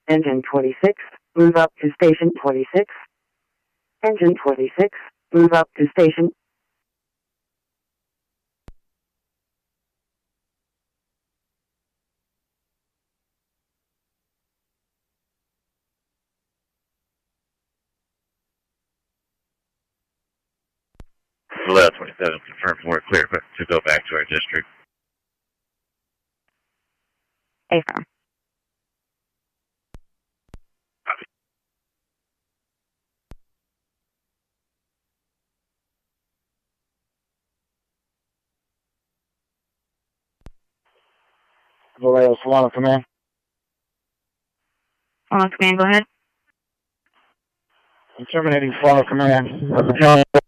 Engine 26, move up to station 26. Engine 26, move up to station. Below 27, confirmed we're clear to go back to our district. Affirm. Vallejo, Solano Command. Solano Command, go ahead. I'm terminating Solano Command.